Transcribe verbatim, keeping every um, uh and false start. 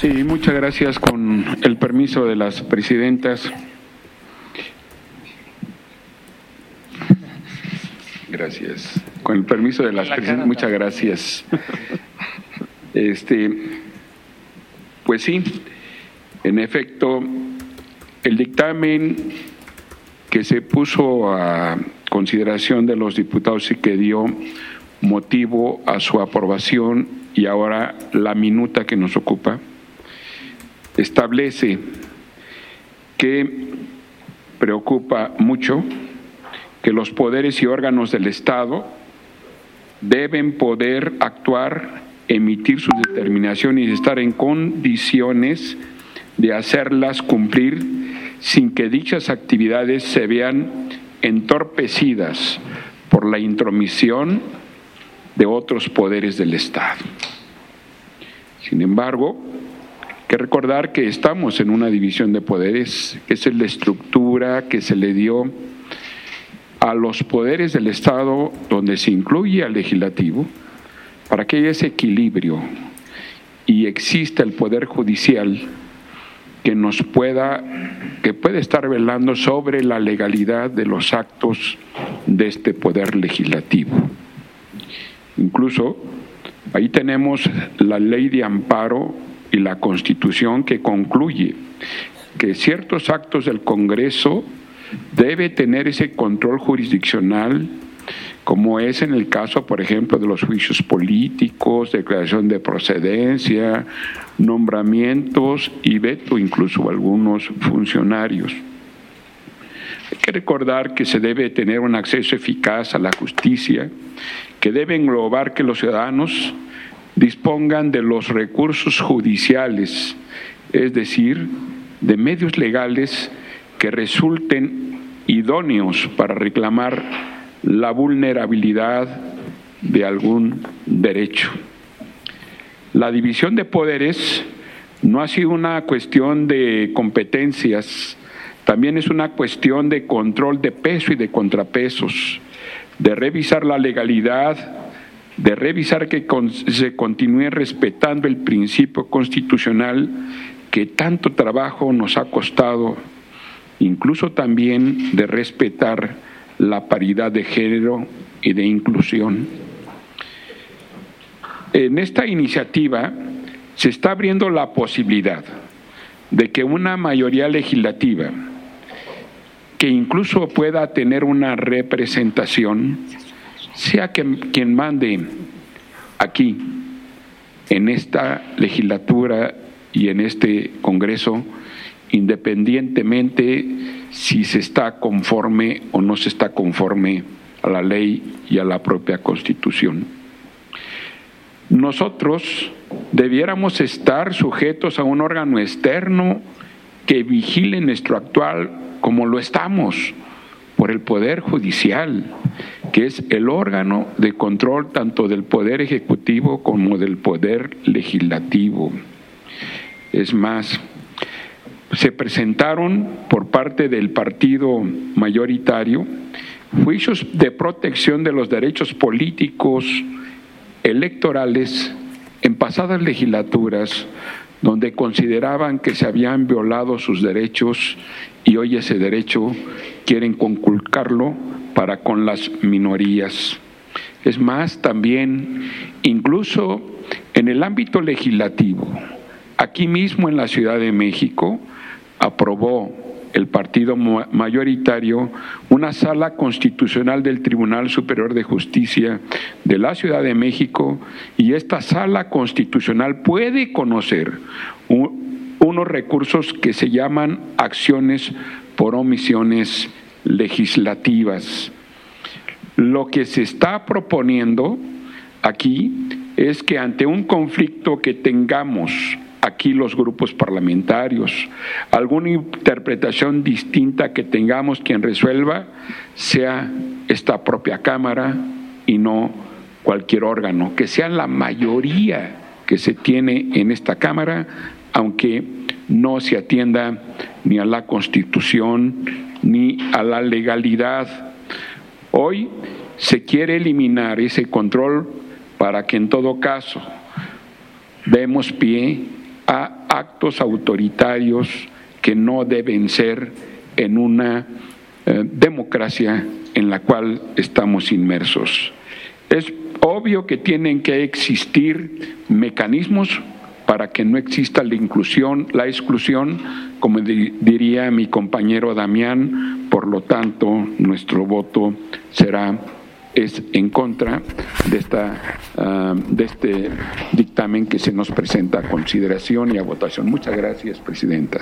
Sí, muchas gracias. Con el permiso de las presidentas. Gracias. Con el permiso de las presidentas, muchas gracias. Este, pues sí, en efecto, el dictamen que se puso a consideración de los diputados y que dio motivo a su aprobación y ahora la minuta que nos ocupa, establece que preocupa mucho que los poderes y órganos del Estado deben poder actuar, emitir sus determinaciones y estar en condiciones de hacerlas cumplir sin que dichas actividades se vean entorpecidas por la intromisión de otros poderes del Estado. Sin embargo, hay que recordar que estamos en una división de poderes, que es la estructura que se le dio a los poderes del Estado, donde se incluye al legislativo, para que haya ese equilibrio y exista el Poder Judicial que nos pueda, que puede estar velando sobre la legalidad de los actos de este Poder Legislativo. Incluso ahí tenemos la Ley de Amparo y la Constitución que concluye que ciertos actos del Congreso debe tener ese control jurisdiccional, como es en el caso, por ejemplo, de los juicios políticos, declaración de procedencia, nombramientos y veto incluso a algunos funcionarios. Hay que recordar que se debe tener un acceso eficaz a la justicia, que debe englobar que los ciudadanos dispongan de los recursos judiciales, es decir, de medios legales que resulten idóneos para reclamar la vulnerabilidad de algún derecho. La división de poderes no ha sido una cuestión de competencias, también es una cuestión de control de peso y de contrapesos, de revisar la legalidad, de revisar que se continúe respetando el principio constitucional que tanto trabajo nos ha costado, incluso también de respetar la paridad de género y de inclusión. En esta iniciativa se está abriendo la posibilidad de que una mayoría legislativa, que incluso pueda tener una representación, sea quien, quien mande aquí, en esta legislatura y en este Congreso, independientemente si se está conforme o no se está conforme a la ley y a la propia Constitución. Nosotros debiéramos estar sujetos a un órgano externo que vigile nuestro actual, como lo estamos, por el Poder Judicial, que es el órgano de control tanto del Poder Ejecutivo como del Poder Legislativo. Es más, se presentaron por parte del partido mayoritario juicios de protección de los derechos políticos electorales en pasadas legislaturas, donde consideraban que se habían violado sus derechos y hoy ese derecho quieren conculcarlo para con las minorías. Es más, también, incluso en el ámbito legislativo, aquí mismo en la Ciudad de México, aprobó el partido mayoritario una sala constitucional del Tribunal Superior de Justicia de la Ciudad de México, y esta sala constitucional puede conocer un, unos recursos que se llaman acciones por omisiones legislativas. Lo que se está proponiendo aquí es que ante un conflicto que tengamos aquí los grupos parlamentarios, alguna interpretación distinta que tengamos, quien resuelva sea esta propia Cámara y no cualquier órgano, que sea la mayoría que se tiene en esta Cámara, aunque no se atienda ni a la Constitución ni a la legalidad. Hoy se quiere eliminar ese control para que en todo caso demos pie a actos autoritarios que no deben ser en una eh, democracia en la cual estamos inmersos. Es obvio que tienen que existir mecanismos para que no exista la inclusión, la exclusión, como di- diría mi compañero Damián. Por lo tanto, nuestro voto será es en contra de esta uh, de este dictamen que se nos presenta a consideración y a votación. Muchas gracias, Presidenta.